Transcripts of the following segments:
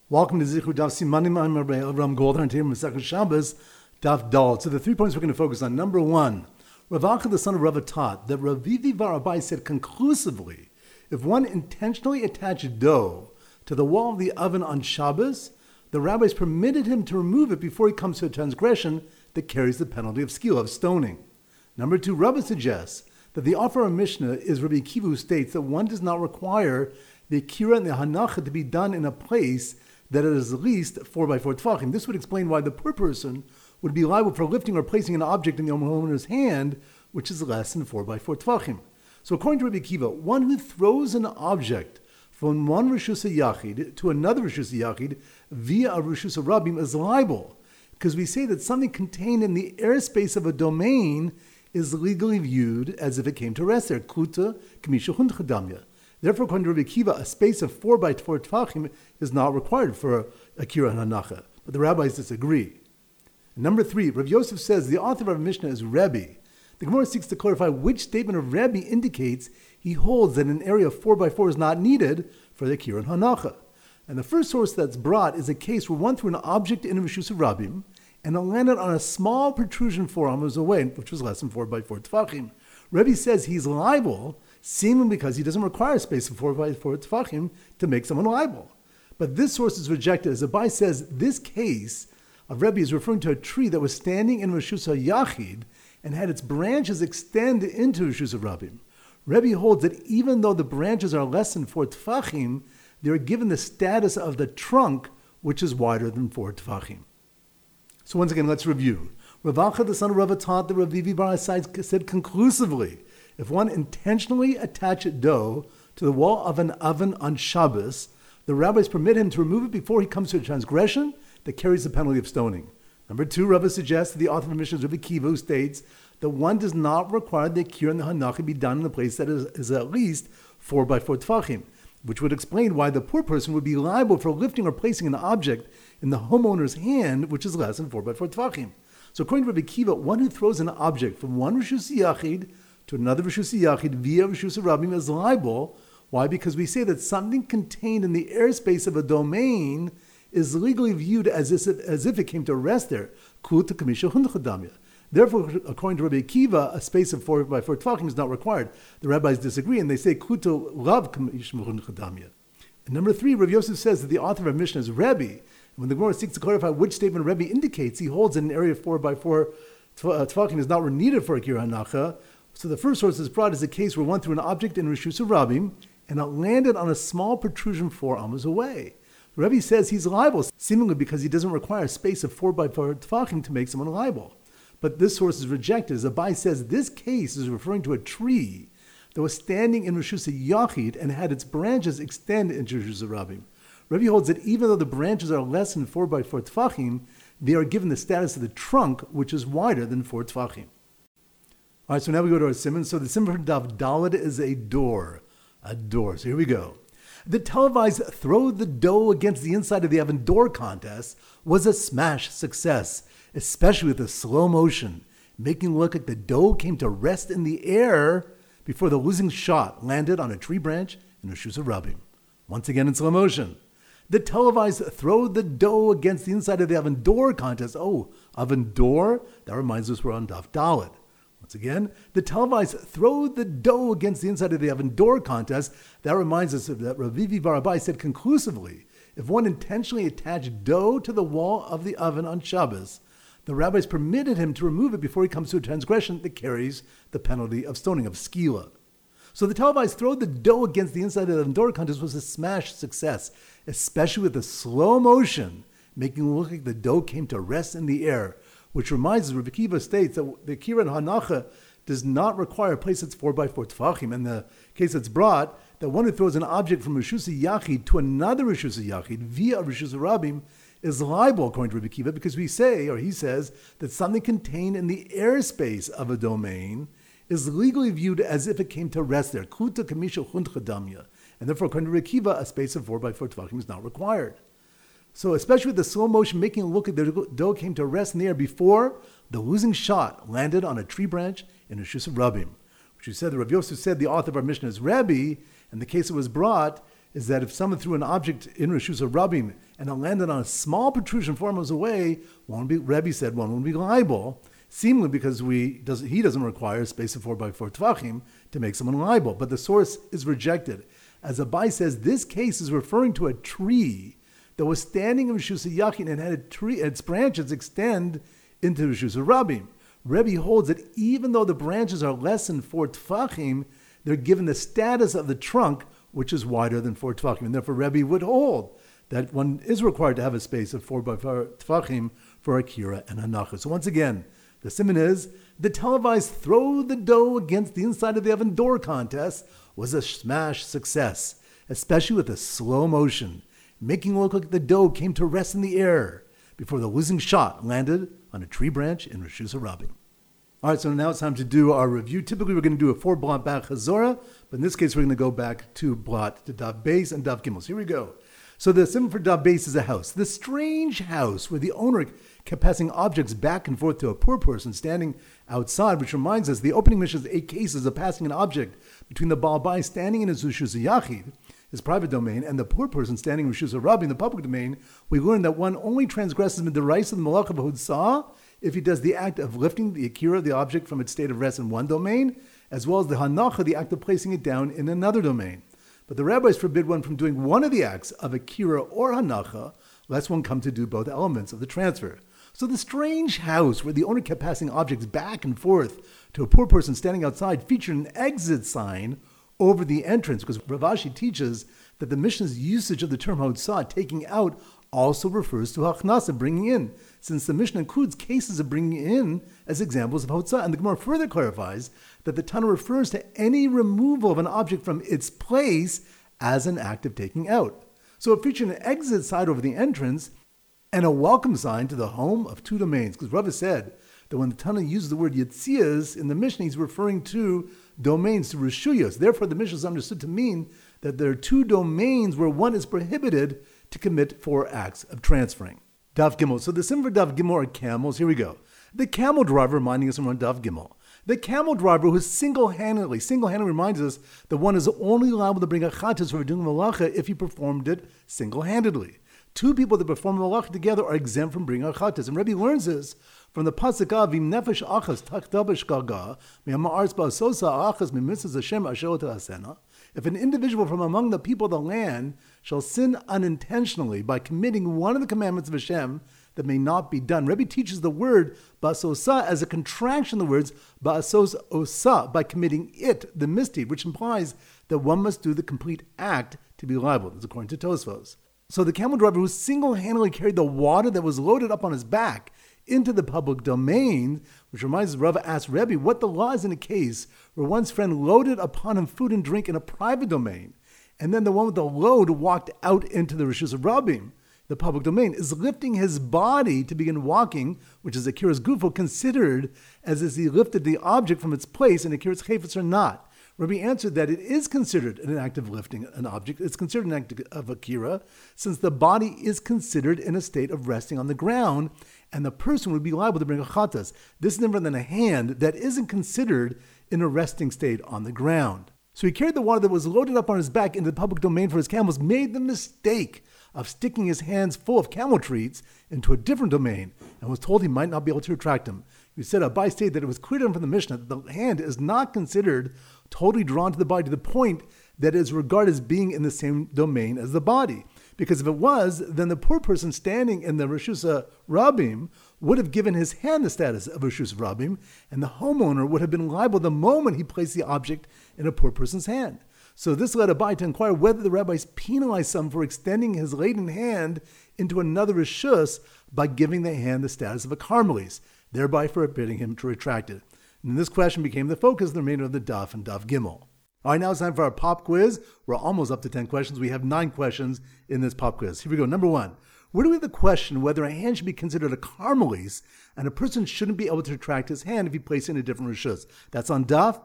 Welcome to Zichru Daf Simanim. I'm Rabbi Avram Goldner, and today we're Masechah Shabbos Daf Dal. So the 3 points we're going to focus on. Number one, Rav Acha, the son of Rav taught that Rav Vivi bar Abai said conclusively, if one intentionally attached dough to the wall of the oven on Shabbos, the rabbis permitted him to remove it before he comes to a transgression that carries the penalty of skila, of stoning. Number two, Rabbah suggests that the offer of Mishnah is Rabbi Akiva, who states that one does not require the Akira and the Hanacha to be done in a place that it is at least 4 by 4 tefachim. This would explain why the poor person would be liable for lifting or placing an object in the homeowner's hand, which is less than 4 by 4 tefachim. So according to Rabbi Akiva, one who throws an object from one Rishus HaYachid to another Rishus HaYachid via a Rishus HaRabim is liable, because we say that something contained in the airspace of a domain is legally viewed as if it came to rest there. Kuta k'misha hund chadamya. Therefore, according to Rabbi Akiva, a space of 4 by 4 tefachim is not required for Akira and Hanacha. But the rabbis disagree. And number 3, Rav Yosef says the author of our Mishnah is Rebbe. The Gemara seeks to clarify which statement of Rebbe indicates he holds that an area of 4 by 4 is not needed for the Akira and Hanacha. And the first source that's brought is a case where one threw an object in a Rishus HaRabim and it landed on a small protrusion 4 amos away, which was less than 4 by 4 tefachim. Rebbe says he's liable seemingly because he doesn't require a space of 4 by 4 tefachim to make someone liable. But this source is rejected, as Abai says this case of Rebbe is referring to a tree that was standing in Rishus HaYachid and had its branches extend into Rishus HaRabim. Rebbe holds that even though the branches are less than 4 tefachim, they are given the status of the trunk, which is wider than 4 tefachim. So once again, let's review. Rav Acha, the son of Rav taught that Rav Vivi bar Asai said conclusively, if one intentionally attached dough to the wall of an oven on Shabbos, the rabbis permit him to remove it before he comes to a transgression that carries the penalty of stoning. Number 2, Rabbah suggests that the author of Mishnah is Rabbi Akiva, who states that one does not require the Akira and the Hanacha be done in a place that is at least 4 by 4 tefachim, which would explain why the poor person would be liable for lifting or placing an object in the homeowner's hand, which is less than 4 by 4 tefachim. So according to Rabbi Akiva, one who throws an object from one Rishus HaYachid to another Rishus HaYachid via Rishus HaRabim is liable. Why? Because we say that something contained in the airspace of a domain is legally viewed as if it came to rest there. Kuta k'misha hund chadamya. Therefore, according to Rabbi Akiva, a space of 4 by 4 tefachim is not required. The rabbis disagree, and they say kuta lav k'misha hund chadamya. And number 3, Rav Yosef says that the author of Mishnah is Rebbe. When the Gemara seeks to clarify which statement Rebbe indicates, he holds that an area of 4 by 4 tefachim is not needed for Akira Hanacha. So the first source is brought as a case where one threw an object in Rishus HaRabim and it landed on a small protrusion 4 amos away. The Rebbe says he's liable, seemingly because he doesn't require a space of 4 by 4 tefachim to make someone liable. But this source is rejected, as Abai says this case is referring to a tree that was standing in Rishus HaYachid and had its branches extend into Rishus HaRabim. Rebbe holds that even though the branches are less than 4 by 4 tefachim, they are given the status of the trunk, which is wider than 4 tefachim. All right, so now we go to our simon. So the simon for Daf Daled is a door. A door. So here we go. The televised throw the dough against the inside of the oven door contest was a smash success, especially with the slow motion, making it look like the dough came to rest in the air before the losing shot landed on a tree branch in Rishus HaRabim. Once again in slow motion. The televised throw the dough against the inside of the oven door contest. Oh, oven door? That reminds us we're on Daf Daled. Once again, the televised throw the dough against the inside of the oven door contest. That reminds us that Rav Vivi bar Abai said conclusively, if one intentionally attached dough to the wall of the oven on Shabbos, the rabbis permitted him to remove it before he comes to a transgression that carries the penalty of stoning, of skila. So the televised throw the dough against the inside of the oven door contest was a smash success, especially with the slow motion, making it look like the dough came to rest in the air, which reminds us, Rabbi Akiva states that the Akira and Hanacha does not require a place that's 4 by 4 tefachim. And the case that's brought, that one who throws an object from Rishus HaYachid to another Rishus HaYachid via Rishus HaRabim is liable, according to Rabbi Akiva, because we say, or he says, that something contained in the airspace of a domain is legally viewed as if it came to rest there. Kuta k'misha hund chadamya. And therefore, according to Rabbi Akiva, a space of 4 by 4 tefachim is not required. So especially with the slow motion, making it look like the dough came to rest in the air before the losing shot landed on a tree branch in Rishus HaRabim. Which you said, the Rav Yosef said the author of our Mishnah is Rebbe, and the case that was brought is that if someone threw an object in Rishus Rabim and it landed on a small protrusion 4 miles away, Rebbe said one would be liable, seemingly because he doesn't require a space of 4 by 4 tvachim to make someone liable. But the source is rejected. As Abai says, this case is referring to a tree that was standing in Rishus Yachin and had its branches extend into Rishus Rabim. Rebbe holds that even though the branches are less than 4 tvachim, they're given the status of the trunk, which is wider than 4 tvachim. And therefore, Rebbe would hold that one is required to have a space of 4 by 4 tvachim for Akira and Hanacha. So once again, the siman is, the televised throw the dough against the inside of the oven door contest was a smash success, especially with a slow motion, making it look like the dough came to rest in the air before the losing shot landed on a tree branch in Rishus Rabim. All right, so now it's time to do our review. Typically, we're going to do a 4-blot back Chazorah, but in this case, we're going to go back 2 blot to Dav Beis and Dav Gimel. So here we go. So the symbol for Dav Beis is a house. The strange house where the owner kept passing objects back and forth to a poor person standing outside, which reminds us the opening Mishnah's 8 cases of passing an object between the Baal Bai standing in his Rishus Yachid, his private domain, and the poor person standing in Rishus Rabbi in the public domain. We learn that one only transgresses the deraisa of the Malach of Hutzah if he does the act of lifting the Akira, the object, from its state of rest in one domain, as well as the Hanacha, the act of placing it down in another domain. But the rabbis forbid one from doing one of the acts of Akira or Hanacha, lest one come to do both elements of the transfer. So the strange house where the owner kept passing objects back and forth to a poor person standing outside featured an exit sign over the entrance, because Rav Ashi teaches that the Mishnah's usage of the term Hotzah, taking out, also refers to Hachnasa, bringing in, since the Mishnah includes cases of bringing in as examples of Hotzah. And the Gemara further clarifies that the Tana refers to any removal of an object from its place as an act of taking out. So it featured an exit sign over the entrance and a welcome sign to the home of 2 domains. Because Rava said that when the Tana uses the word Yetzias in the Mishnah, he's referring to domains, to Rishuyos. Therefore, the Mishnah is understood to mean that there are 2 domains where one is prohibited to commit 4 acts of transferring. Dav Gimel. So the symbol for Dav Gimel are camels. Here we go. The camel driver, reminding us from Dav Gimel. The camel driver who single-handedly reminds us that one is only liable to bring a chatas for doing malacha if he performed it single-handedly. 2 people that perform malacha together are exempt from bringing a chatas. And Rebbe learns this from the pasuk of Vim nefesh achas tachtabish gaga me'amaretz ba'asosa achas mimitzas Hashem asher asena. If an individual from among the people of the land shall sin unintentionally by committing one of the commandments of Hashem that may not be done, Rebbe teaches the word ba'asosa as a contraction of the words ba'asos osa, by committing it, the misdeed, which implies that one must do the complete act to be liable. That's according to Tosfos. So the camel driver who single-handedly carried the water that was loaded up on his back into the public domain, which reminds us, Rava asked Rebbe what the law is in a case where one's friend loaded upon him food and drink in a private domain, and then the one with the load walked out into the Rishus Rabim, the public domain. Is lifting his body to begin walking, which is Akira's gufo, considered as if he lifted the object from its place in Akira's chayfetz or not? Rabbi answered that it is considered an act of lifting an object. It's considered an act of Akira, since the body is considered in a state of resting on the ground, and the person would be liable to bring a chatas. This is different than a hand that isn't considered in a resting state on the ground. So he carried the water that was loaded up on his back into the public domain for his camels, made the mistake of sticking his hands full of camel treats into a different domain, and was told he might not be able to retract them. He said, Abai stated that it was clear to him from the Mishnah that the hand is not considered totally drawn to the body to the point that it is regarded as being in the same domain as the body. Because if it was, then the poor person standing in the Rishus Rabim would have given his hand the status of Rishus Rabim, and the homeowner would have been liable the moment he placed the object in a poor person's hand. So this led Abai to inquire whether the rabbis penalized some for extending his laden hand into another Rishus by giving the hand the status of a Carmelis, thereby forbidding him to retract it. And this question became the focus of the remainder of the Daf and Daf Gimel. All right, now it's time for our pop quiz. We're almost up to 10 questions. We have 9 questions in this pop quiz. Here we go. Number 1. Where do we have the question whether a hand should be considered a Carmelis and a person shouldn't be able to retract his hand if he placed it in a different Rishus? That's on Daf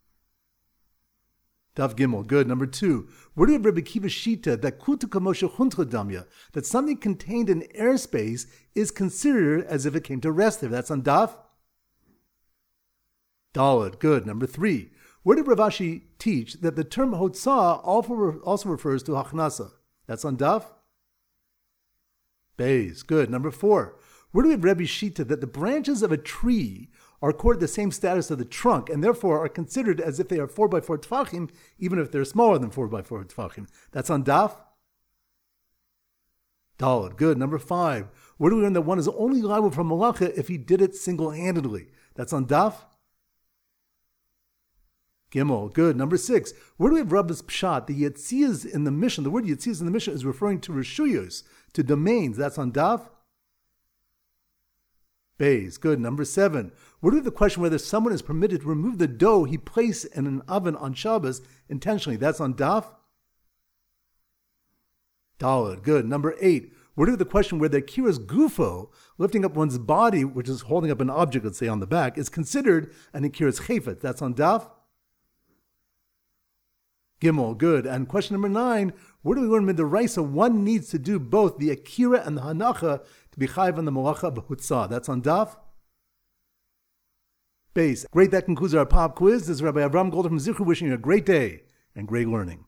Gimel. Good. Number 2. Where do we have Rebbe Kiva Shita that kutuka Moshe Huntra Damya, that something contained in airspace is considered as if it came to rest there? That's on Daf Daled. Good. Number 3. Where did Rav Ashi teach that the term hotzah also refers to hachnasa? That's on Daf Beis. Good. Number 4. Where do we have Rebbe Shita that the branches of a tree are accorded the same status of the trunk and therefore are considered as if they are 4x4 tefachim, even if they're smaller than 4x4 tefachim? That's on Daf Daled. Good. Number 5. Where do we learn that one is only liable for malacha if he did it single-handedly? That's on Daf Gimel. Good. Number 6. Where do we have Rabbi's Pshat? The Yetziyas in the Mishnah, the word Yetziyas in the Mishnah is referring to Rishuyos, to domains. That's on Daf Beis. Good. Number 7. Where do we have the question whether someone is permitted to remove the dough he placed in an oven on Shabbos intentionally? That's on Daf Daled. Good. Number 8. Where do we have the question where the Akiras Gufo, lifting up one's body, which is holding up an object, let's say on the back, is considered an Akiras Chayfet? That's on Daf Gimel. Good. And question number 9. Where do we learn Midoraisa one needs to do both the Akira and the Hanacha to be Chayiv on the Malacha B'Hutzah? That's on Daf Beis. Great. That concludes our pop quiz. This is Rabbi Avram Golder from Zichru wishing you a great day and great learning.